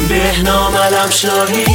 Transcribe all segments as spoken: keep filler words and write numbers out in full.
بهنام علم شاهی.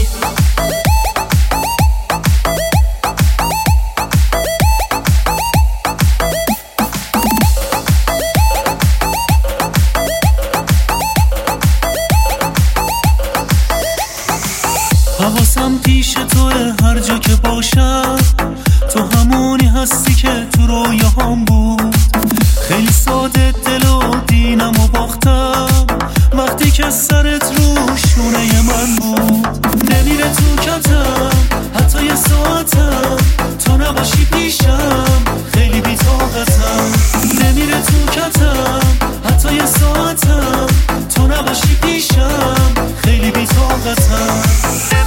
حواسم پیش توه هر جا که باشم، تو همونی هستی که تو رویاهام بود. خیلی ساده دل و دینم و باختم وقتی که سرت رو شونه من بود. نمیره تو کتم حتی یه ساعتم، تو نباشی پیشم خیلی بی‌طاقتم. نمیره تو کتم حتی یه ساعتم، تو نباشی پیشم خیلی بی‌طاقتم.